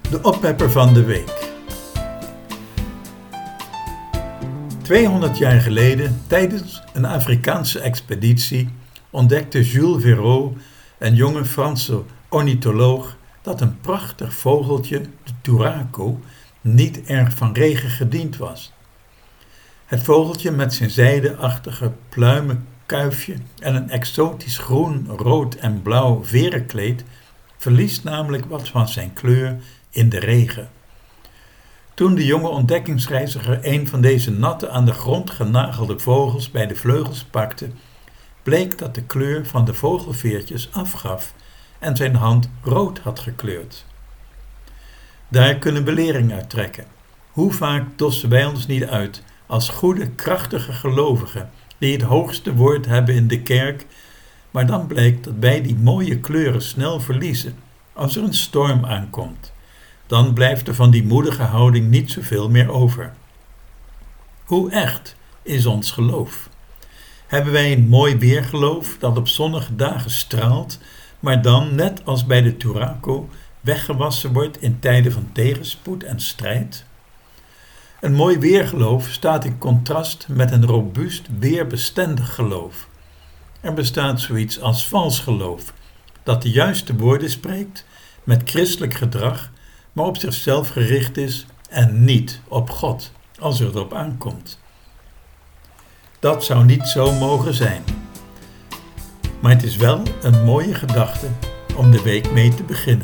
De oppepper van de week. 200 jaar geleden, tijdens een Afrikaanse expeditie, ontdekte Jules Verreau, een jonge Franse ornitholoog, dat een prachtig vogeltje, de turako, niet erg van regen gediend was. Het vogeltje met zijn zijdeachtige pluimen kuifje en een exotisch groen, rood en blauw verenkleed verliest namelijk wat van zijn kleur in de regen. Toen de jonge ontdekkingsreiziger een van deze natte aan de grond genagelde vogels bij de vleugels pakte, bleek dat de kleur van de vogelveertjes afgaf en zijn hand rood had gekleurd. Daar kunnen we lering uit trekken. Hoe vaak dossen wij ons niet uit als goede, krachtige gelovigen die het hoogste woord hebben in de kerk, maar dan blijkt dat wij die mooie kleuren snel verliezen als er een storm aankomt. Dan blijft er van die moedige houding niet zoveel meer over. Hoe echt is ons geloof? Hebben wij een mooi weergeloof dat op zonnige dagen straalt, maar dan, net als bij de turako, weggewassen wordt in tijden van tegenspoed en strijd? Een mooi weergeloof staat in contrast met een robuust, weerbestendig geloof. Er bestaat zoiets als vals geloof, dat de juiste woorden spreekt, met christelijk gedrag, maar op zichzelf gericht is en niet op God, als het erop aankomt. Dat zou niet zo mogen zijn. Maar het is wel een mooie gedachte om de week mee te beginnen.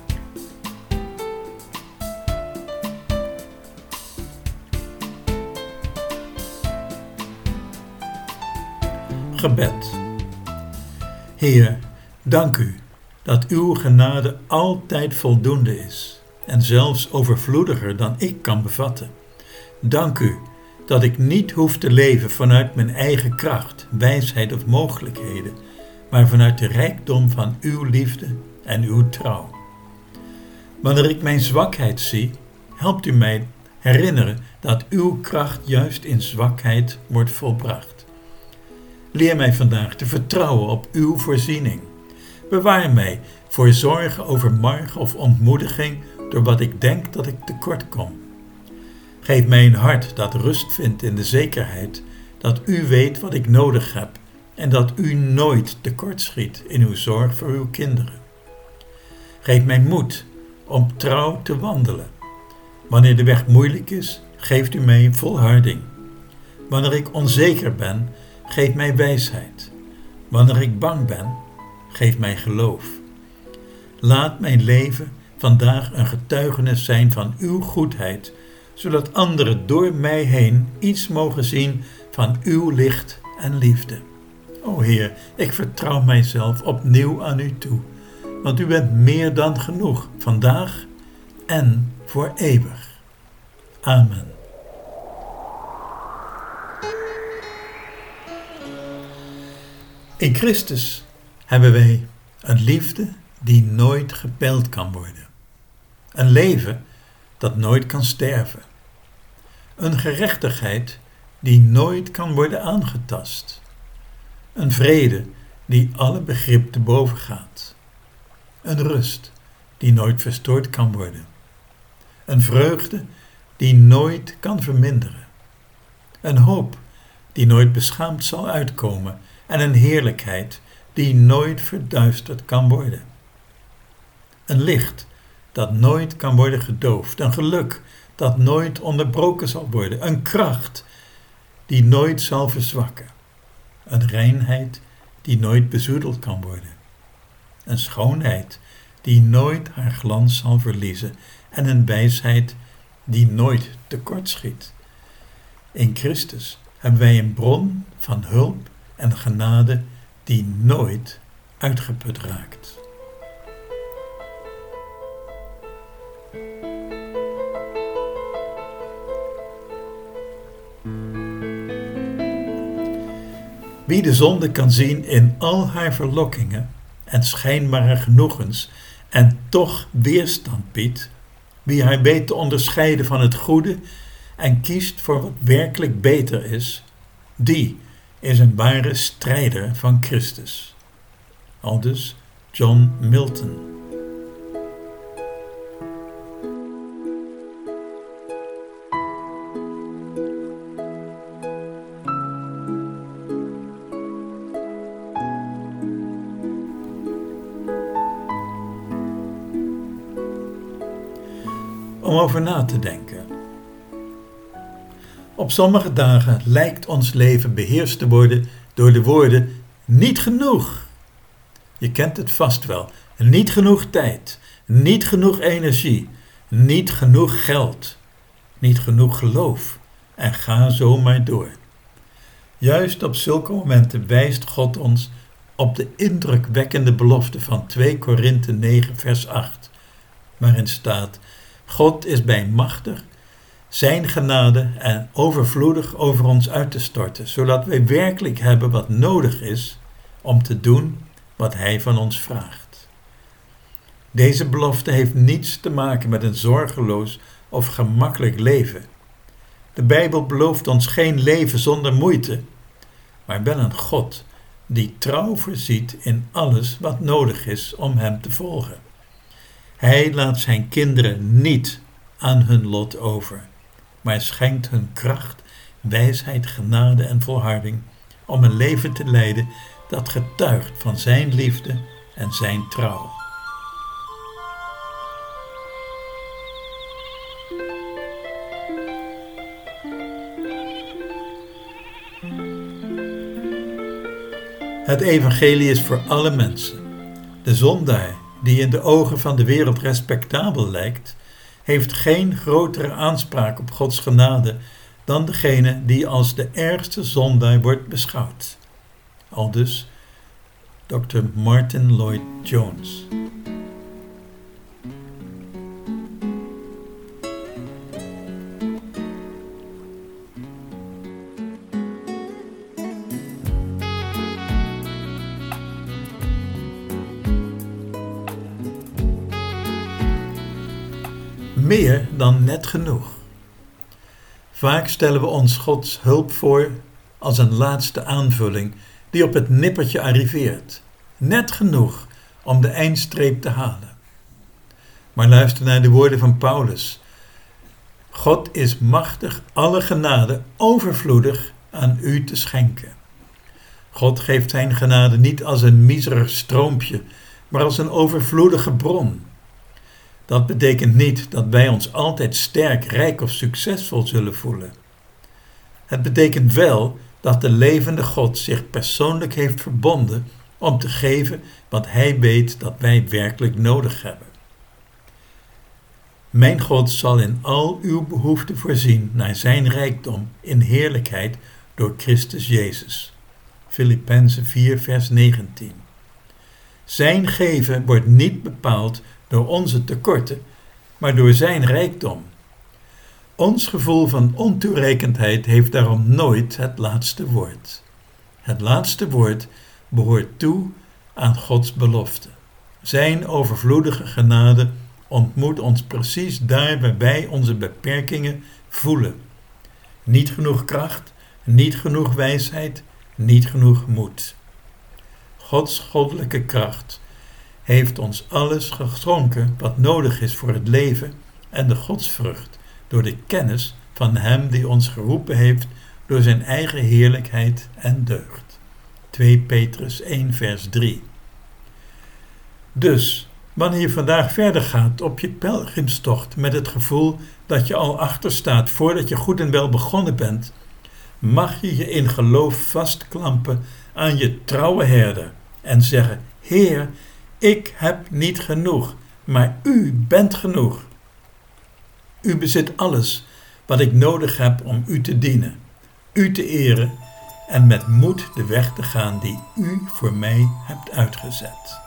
Gebed. Heer, dank u dat uw genade altijd voldoende is en zelfs overvloediger dan ik kan bevatten. Dank u dat ik niet hoef te leven vanuit mijn eigen kracht, wijsheid of mogelijkheden, maar vanuit de rijkdom van uw liefde en uw trouw. Wanneer ik mijn zwakheid zie, helpt u mij herinneren dat uw kracht juist in zwakheid wordt volbracht. Leer mij vandaag te vertrouwen op uw voorziening. Bewaar mij voor zorgen over morgen of ontmoediging door wat ik denk dat ik tekort kom. Geef mij een hart dat rust vindt in de zekerheid dat u weet wat ik nodig heb en dat u nooit tekortschiet in uw zorg voor uw kinderen. Geef mij moed om trouw te wandelen. Wanneer de weg moeilijk is, geeft u mij volharding. Wanneer ik onzeker ben, geef mij wijsheid. Wanneer ik bang ben, geef mij geloof. Laat mijn leven vandaag een getuigenis zijn van uw goedheid, zodat anderen door mij heen iets mogen zien van uw licht en liefde. O Heer, ik vertrouw mijzelf opnieuw aan u toe, want u bent meer dan genoeg, vandaag en voor eeuwig. Amen. In Christus hebben wij een liefde die nooit gepeild kan worden. Een leven dat nooit kan sterven. Een gerechtigheid die nooit kan worden aangetast. Een vrede die alle begrip te boven gaat. Een rust die nooit verstoord kan worden. Een vreugde die nooit kan verminderen. Een hoop die nooit beschaamd zal uitkomen en een heerlijkheid die nooit verduisterd kan worden. Een licht dat nooit kan worden gedoofd, een geluk dat nooit onderbroken zal worden, een kracht die nooit zal verzwakken, een reinheid die nooit bezoedeld kan worden, een schoonheid die nooit haar glans zal verliezen en een wijsheid die nooit tekortschiet. In Christus hebben wij een bron van hulp en genade die nooit uitgeput raakt. Wie de zonde kan zien in al haar verlokkingen en schijnbare genoegens en toch weerstand biedt, wie haar weet te onderscheiden van het goede en kiest voor wat werkelijk beter is, die is een ware strijder van Christus. Aldus John Milton. om over na te denken. Op sommige dagen lijkt ons leven beheerst te worden door de woorden niet genoeg. Je kent het vast wel. Niet genoeg tijd, niet genoeg energie, niet genoeg geld, niet genoeg geloof en ga zo maar door. Juist op zulke momenten wijst God ons op de indrukwekkende belofte van 2 Korinthe 9 vers 8, waarin staat: God is bijmachtig zijn genade en overvloedig over ons uit te storten, zodat wij werkelijk hebben wat nodig is om te doen wat Hij van ons vraagt. Deze belofte heeft niets te maken met een zorgeloos of gemakkelijk leven. De Bijbel belooft ons geen leven zonder moeite, maar wel een God die trouw voorziet in alles wat nodig is om Hem te volgen. Hij laat zijn kinderen niet aan hun lot over, maar schenkt hun kracht, wijsheid, genade en volharding om een leven te leiden dat getuigt van zijn liefde en zijn trouw. Het evangelie is voor alle mensen. De zondaar, die in de ogen van de wereld respectabel lijkt, heeft geen grotere aanspraak op Gods genade dan degene die als de ergste zondaar wordt beschouwd. Aldus Dr. Martin Lloyd Jones. Meer dan net genoeg. Vaak stellen we ons Gods hulp voor als een laatste aanvulling die op het nippertje arriveert. Net genoeg om de eindstreep te halen. Maar luister naar de woorden van Paulus. God is machtig alle genade overvloedig aan u te schenken. God geeft zijn genade niet als een miserig stroompje, maar als een overvloedige bron. Dat betekent niet dat wij ons altijd sterk, rijk of succesvol zullen voelen. Het betekent wel dat de levende God zich persoonlijk heeft verbonden om te geven wat Hij weet dat wij werkelijk nodig hebben. Mijn God zal in al uw behoeften voorzien naar zijn rijkdom in heerlijkheid door Christus Jezus. Filippenzen 4 vers 19. Zijn geven wordt niet bepaald door onze tekorten, maar door zijn rijkdom. Ons gevoel van ontoereikendheid heeft daarom nooit het laatste woord. Het laatste woord behoort toe aan Gods belofte. Zijn overvloedige genade ontmoet ons precies daar waar wij onze beperkingen voelen. Niet genoeg kracht, niet genoeg wijsheid, niet genoeg moed. Gods goddelijke kracht heeft ons alles geschonken wat nodig is voor het leven en de godsvrucht, door de kennis van Hem die ons geroepen heeft door zijn eigen heerlijkheid en deugd. 2 Petrus 1 vers 3. Dus, wanneer je vandaag verder gaat op je pelgrimstocht met het gevoel dat je al achter staat voordat je goed en wel begonnen bent, mag je je in geloof vastklampen aan je trouwe herder en zeggen: Heer, ik heb niet genoeg, maar u bent genoeg. U bezit alles wat ik nodig heb om u te dienen, u te eren en met moed de weg te gaan die u voor mij hebt uitgezet.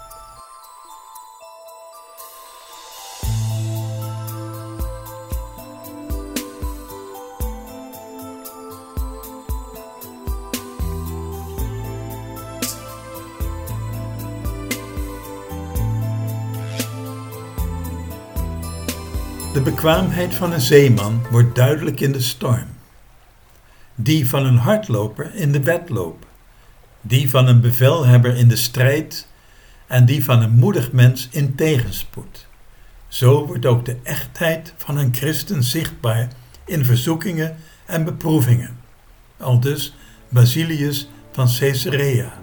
De bekwaamheid van een zeeman wordt duidelijk in de storm. Die van een hardloper in de wedloop. Die van een bevelhebber in de strijd en die van een moedig mens in tegenspoed. Zo wordt ook de echtheid van een christen zichtbaar in verzoekingen en beproevingen. Aldus Basilius van Caesarea.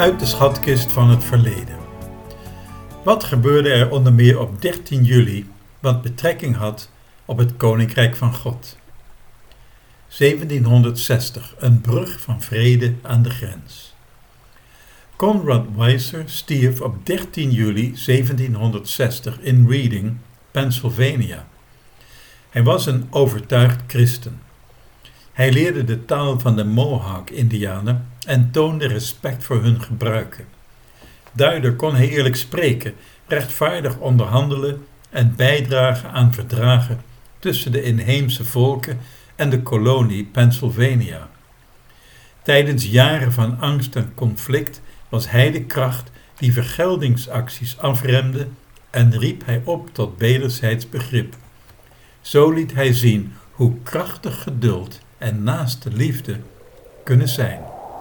uit de schatkist van het verleden. Wat gebeurde er onder meer op 13 juli wat betrekking had op het Koninkrijk van God? 1760, een brug van vrede aan de grens. Conrad Weiser stierf op 13 juli 1760 in Reading, Pennsylvania. Hij was een overtuigd christen. Hij leerde de taal van de Mohawk-Indianen en toonde respect voor hun gebruiken. Daardoor kon hij eerlijk spreken, rechtvaardig onderhandelen en bijdragen aan verdragen tussen de inheemse volken en de kolonie Pennsylvania. Tijdens jaren van angst en conflict was hij de kracht die vergeldingsacties afremde en riep hij op tot wederzijds begrip. Zo liet hij zien hoe krachtig geduld en naaste liefde kunnen zijn.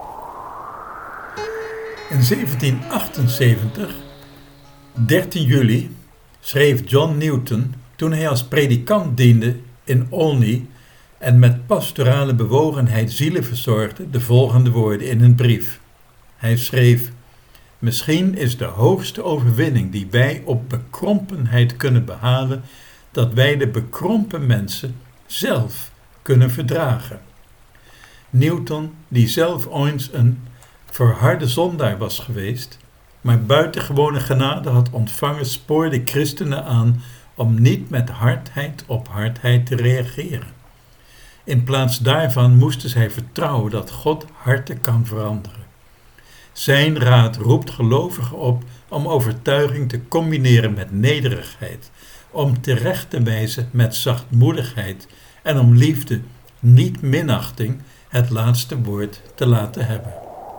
In 1778, 13 juli, schreef John Newton, toen hij als predikant diende in Olney en met pastorale bewogenheid zielen verzorgde, de volgende woorden in een brief. Hij schreef: Misschien is de hoogste overwinning die wij op bekrompenheid kunnen behalen, dat wij de bekrompen mensen zelf kunnen verdragen. Newton, die zelf ooit een verharde zondaar was geweest, maar buitengewone genade had ontvangen, spoorde christenen aan om niet met hardheid op hardheid te reageren. In plaats daarvan moesten zij vertrouwen dat God harten kan veranderen. Zijn raad roept gelovigen op om overtuiging te combineren met nederigheid, om terecht te wijzen met zachtmoedigheid en om liefde, niet minachting, het laatste woord te laten hebben.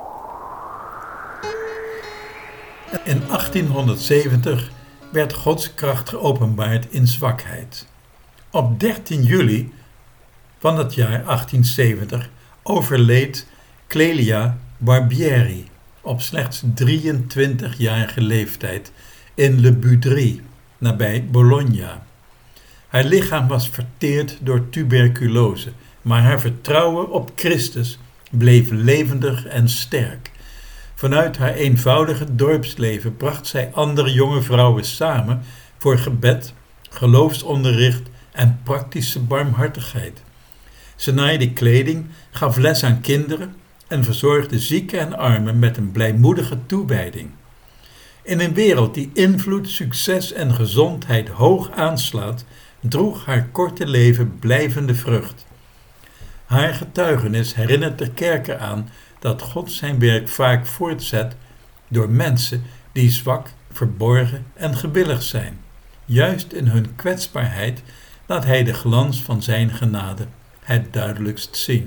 In 1870 werd Gods kracht geopenbaard in zwakheid. Op 13 juli van het jaar 1870 overleed Clelia Barbieri op slechts 23-jarige leeftijd in Le Boudry, nabij Bologna. Haar lichaam was verteerd door tuberculose, maar haar vertrouwen op Christus bleef levendig en sterk. Vanuit haar eenvoudige dorpsleven bracht zij andere jonge vrouwen samen voor gebed, geloofsonderricht en praktische barmhartigheid. Ze naaide kleding, gaf les aan kinderen en verzorgde zieken en armen met een blijmoedige toewijding. In een wereld die invloed, succes en gezondheid hoog aanslaat, droeg haar korte leven blijvende vrucht. Haar getuigenis herinnert de kerken aan dat God zijn werk vaak voortzet door mensen die zwak, verborgen en gewillig zijn. Juist in hun kwetsbaarheid laat hij de glans van zijn genade het duidelijkst zien.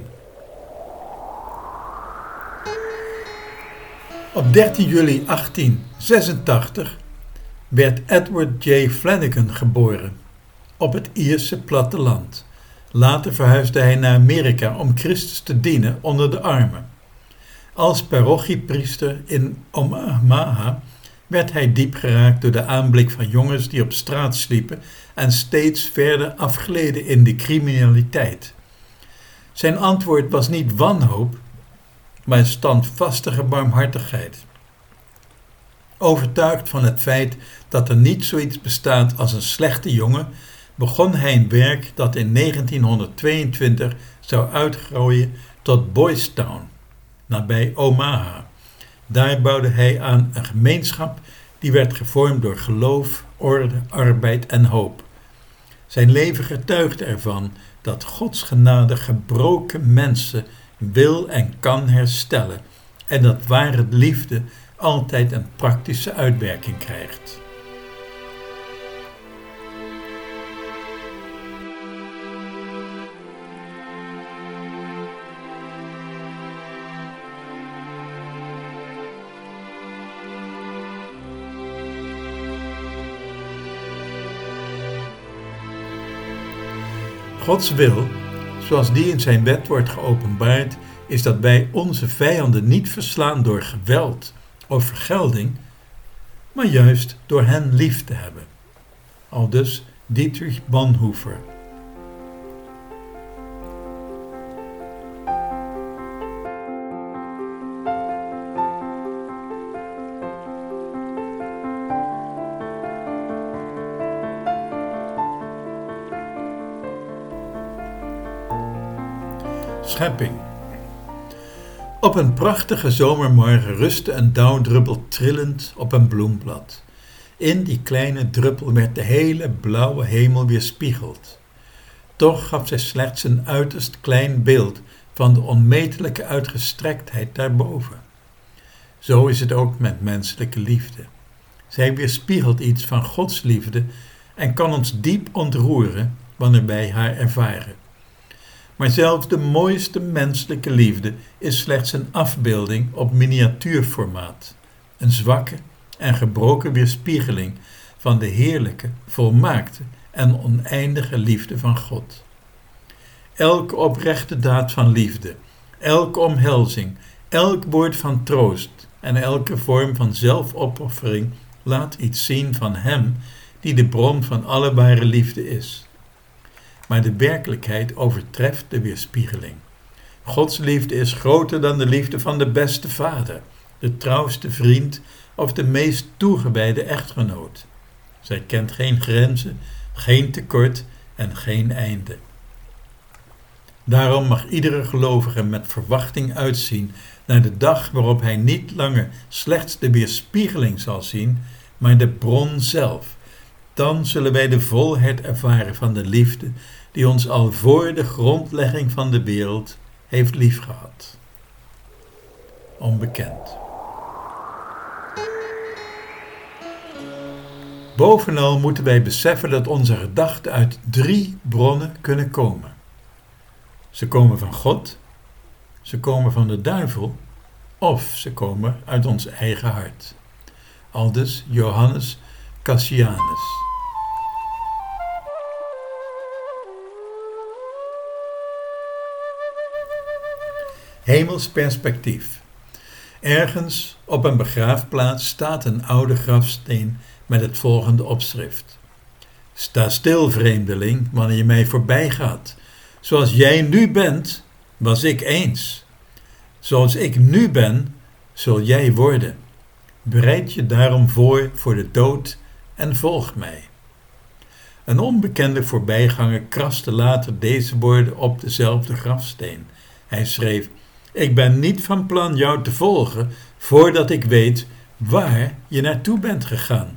Op 13 juli 1886 werd Edward J. Flanagan geboren op het Ierse platteland. Later verhuisde hij naar Amerika om Christus te dienen onder de armen. Als parochiepriester in Omaha werd hij diep geraakt door de aanblik van jongens die op straat sliepen en steeds verder afgleden in de criminaliteit. Zijn antwoord was niet wanhoop, maar standvastige barmhartigheid. Overtuigd van het feit dat er niet zoiets bestaat als een slechte jongen, begon hij een werk dat in 1922 zou uitgroeien tot Boys Town, nabij Omaha. Daar bouwde hij aan een gemeenschap die werd gevormd door geloof, orde, arbeid en hoop. Zijn leven getuigde ervan dat Gods genade gebroken mensen wil en kan herstellen en dat ware liefde altijd een praktische uitwerking krijgt. Gods wil, zoals die in zijn wet wordt geopenbaard, is dat wij onze vijanden niet verslaan door geweld of vergelding, maar juist door hen lief te hebben. Aldus Dietrich Bonhoeffer. Schepping. Op een prachtige zomermorgen rustte een dauwdruppel trillend op een bloemblad. In die kleine druppel werd de hele blauwe hemel weerspiegeld. Toch gaf zij slechts een uiterst klein beeld van de onmetelijke uitgestrektheid daarboven. Zo is het ook met menselijke liefde. Zij weerspiegelt iets van Gods liefde en kan ons diep ontroeren wanneer wij haar ervaren. Maar zelfs de mooiste menselijke liefde is slechts een afbeelding op miniatuurformaat. Een zwakke en gebroken weerspiegeling van de heerlijke, volmaakte en oneindige liefde van God. Elke oprechte daad van liefde, elke omhelzing, elk woord van troost en elke vorm van zelfopoffering laat iets zien van Hem die de bron van alle ware liefde is. Maar de werkelijkheid overtreft de weerspiegeling. Gods liefde is groter dan de liefde van de beste vader, de trouwste vriend of de meest toegewijde echtgenoot. Zij kent geen grenzen, geen tekort en geen einde. Daarom mag iedere gelovige met verwachting uitzien naar de dag waarop hij niet langer slechts de weerspiegeling zal zien, maar de bron zelf. Dan zullen wij de volheid ervaren van de liefde die ons al voor de grondlegging van de wereld heeft liefgehad. Onbekend. Bovenal moeten wij beseffen dat onze gedachten uit 3 bronnen kunnen komen. Ze komen van God, ze komen van de duivel of ze komen uit ons eigen hart. Aldus Johannes Cassianus. Hemels perspectief. Ergens op een begraafplaats staat een oude grafsteen met het volgende opschrift. Sta stil, vreemdeling, wanneer je mij voorbij gaat. Zoals jij nu bent, was ik eens. Zoals ik nu ben, zul jij worden. Bereid je daarom voor de dood en volg mij. Een onbekende voorbijganger kraste later deze woorden op dezelfde grafsteen. Hij schreef: ik ben niet van plan jou te volgen voordat ik weet waar je naartoe bent gegaan.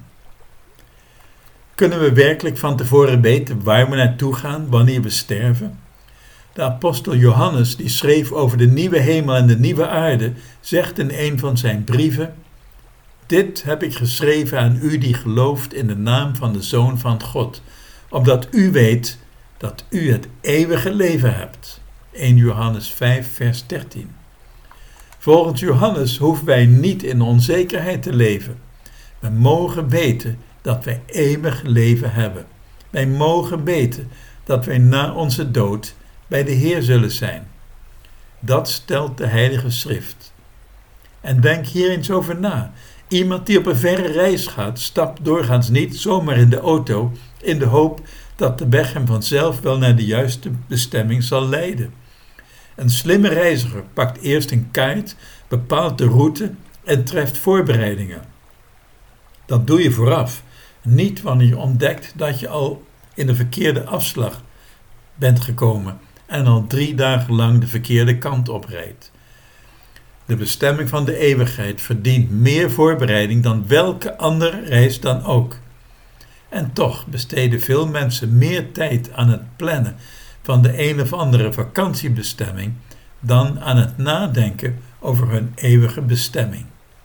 Kunnen we werkelijk van tevoren weten waar we naartoe gaan wanneer we sterven? De apostel Johannes, die schreef over de nieuwe hemel en de nieuwe aarde, zegt in een van zijn brieven: dit heb ik geschreven aan u die gelooft in de naam van de Zoon van God, opdat u weet dat u het eeuwige leven hebt. 1 Johannes 5 vers 13. Volgens Johannes hoeven wij niet in onzekerheid te leven. We mogen weten dat wij eeuwig leven hebben. Wij mogen weten dat wij na onze dood bij de Heer zullen zijn. Dat stelt de Heilige Schrift. En denk hier eens over na. Iemand die op een verre reis gaat, stapt doorgaans niet zomaar in de auto in de hoop dat de weg hem vanzelf wel naar de juiste bestemming zal leiden. Een slimme reiziger pakt eerst een kaart, bepaalt de route en treft voorbereidingen. Dat doe je vooraf, niet wanneer je ontdekt dat je al in de verkeerde afslag bent gekomen en al 3 dagen lang de verkeerde kant oprijdt. De bestemming van de eeuwigheid verdient meer voorbereiding dan welke andere reis dan ook. En toch besteden veel mensen meer tijd aan het plannen van de een of andere vakantiebestemming dan aan het nadenken over hun eeuwige bestemming.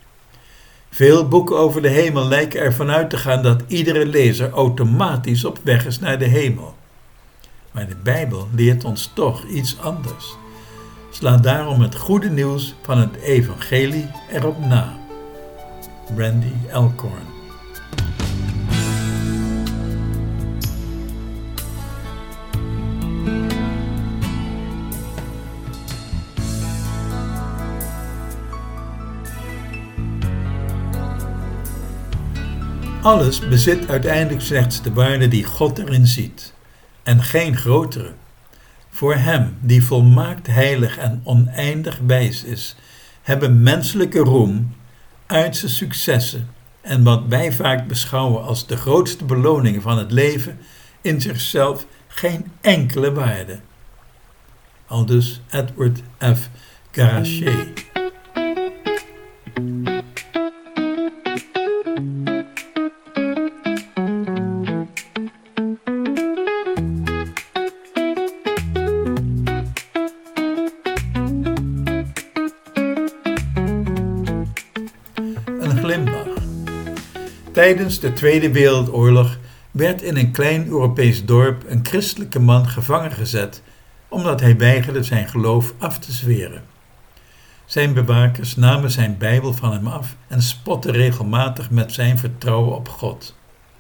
Veel boeken over de hemel lijken ervan uit te gaan dat iedere lezer automatisch op weg is naar de hemel. Maar de Bijbel leert ons toch iets anders. Sla daarom het goede nieuws van het evangelie erop na. Randy Alcorn. Alles bezit uiteindelijk slechts de waarde die God erin ziet, en geen grotere. Voor Hem, die volmaakt heilig en oneindig wijs is, hebben menselijke roem, aardse successen en wat wij vaak beschouwen als de grootste beloningen van het leven in zichzelf geen enkele waarde. aldus Edward F. Garaché. Een glimlach. Tijdens de Tweede Wereldoorlog werd in een klein Europees dorp een christelijke man gevangen gezet omdat hij weigerde zijn geloof af te zweren. Zijn bewakers namen zijn Bijbel van hem af en spotten regelmatig met zijn vertrouwen op God.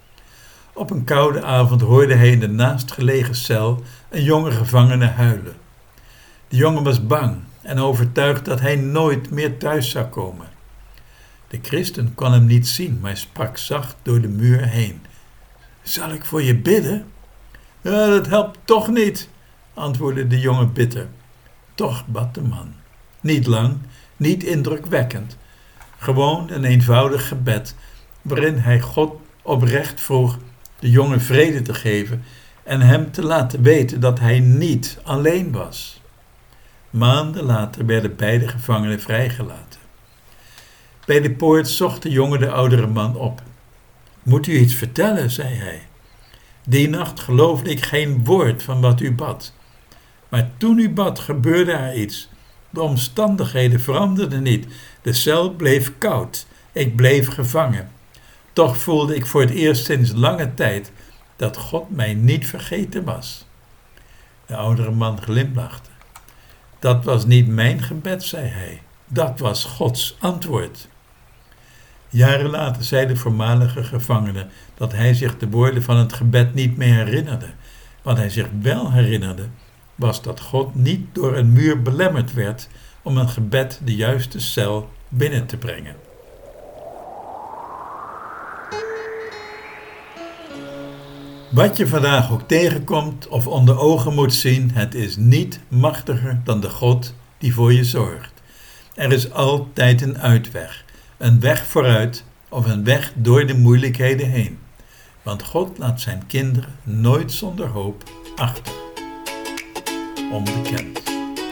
Op een koude avond hoorde hij in de naastgelegen cel een jonge gevangene huilen. De jongen was bang en overtuigd dat hij nooit meer thuis zou komen. De christen kon hem niet zien, maar sprak zacht door de muur heen. Zal ik voor je bidden? Ja, dat helpt toch niet, antwoordde de jongen bitter. Toch bad de man. Niet lang, niet indrukwekkend. Gewoon een eenvoudig gebed, waarin hij God oprecht vroeg de jongen vrede te geven en hem te laten weten dat hij niet alleen was. Maanden later werden beide gevangenen vrijgelaten. Bij de poort zocht de jongen de oudere man op. Moet u iets vertellen, zei hij. Die nacht geloofde ik geen woord van wat u bad. Maar toen u bad, gebeurde er iets. De omstandigheden veranderden niet. De cel bleef koud. Ik bleef gevangen. Toch voelde ik voor het eerst sinds lange tijd dat God mij niet vergeten was. De oudere man glimlachte. Dat was niet mijn gebed, zei hij. Dat was Gods antwoord. Jaren later zei de voormalige gevangene dat hij zich de woorden van het gebed niet meer herinnerde. Wat hij zich wel herinnerde, was dat God niet door een muur belemmerd werd om een gebed de juiste cel binnen te brengen. Wat je vandaag ook tegenkomt of onder ogen moet zien, het is niet machtiger dan de God die voor je zorgt. Er is altijd een uitweg, een weg vooruit of een weg door de moeilijkheden heen. Want God laat zijn kinderen nooit zonder hoop achter. Onbekend.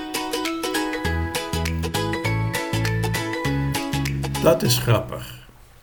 Dat is grappig.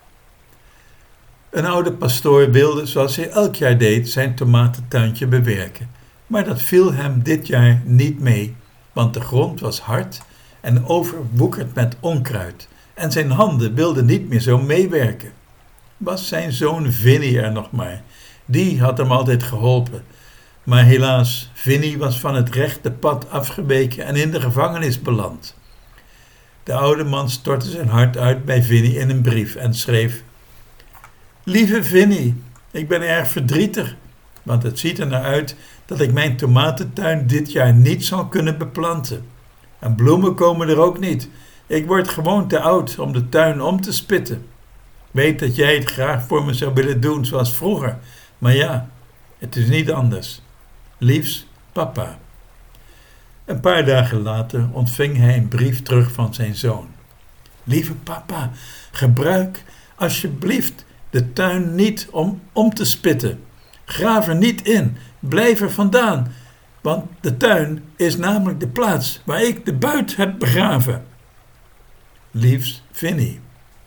Een oude pastoor wilde, zoals hij elk jaar deed, zijn tomatentuintje bewerken. Maar dat viel hem dit jaar niet mee, want de grond was hard en overwoekerd met onkruid. En zijn handen wilden niet meer zo meewerken. Was zijn zoon Vinnie er nog maar. Die had hem altijd geholpen. Maar helaas, Vinnie was van het rechte pad afgeweken en in de gevangenis beland. De oude man stortte zijn hart uit bij Vinnie in een brief en schreef: Lieve Vinnie, ik ben erg verdrietig, want het ziet er naar uit dat ik mijn tomatentuin dit jaar niet zal kunnen beplanten. En bloemen komen er ook niet. Ik word gewoon te oud om de tuin om te spitten. Weet dat jij het graag voor me zou willen doen zoals vroeger, maar ja, het is niet anders. Liefs, papa. Een paar dagen later ontving hij een brief terug van zijn zoon. Lieve papa, gebruik alsjeblieft de tuin niet om te spitten. Graaf er niet in, blijf er vandaan, want de tuin is namelijk de plaats waar ik de buit heb begraven. Liefs, Vinnie.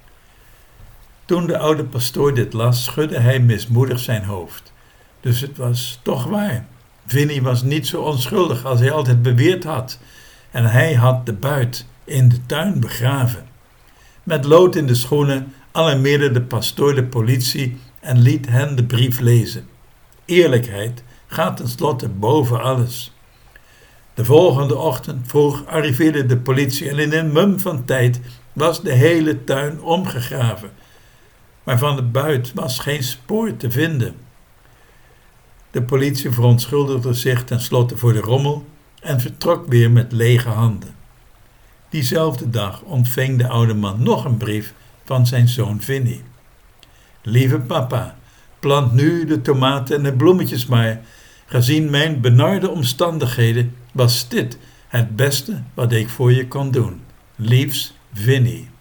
Toen de oude pastoor dit las, schudde hij mismoedig zijn hoofd. Dus het was toch waar. Vinnie was niet zo onschuldig als hij altijd beweerd had. En hij had de buit in de tuin begraven. Met lood in de schoenen alarmeerde de pastoor de politie en liet hen de brief lezen. Eerlijkheid gaat tenslotte boven alles. De volgende ochtend vroeg arriveerde de politie en in een mum van tijd was de hele tuin omgegraven. Maar van de buit was geen spoor te vinden. De politie verontschuldigde zich tenslotte voor de rommel en vertrok weer met lege handen. Diezelfde dag ontving de oude man nog een brief van zijn zoon Vinnie. Lieve papa, plant nu de tomaten en de bloemetjes maar. Gezien mijn benarde omstandigheden was dit het beste wat ik voor je kon doen. Liefs, Vinnie.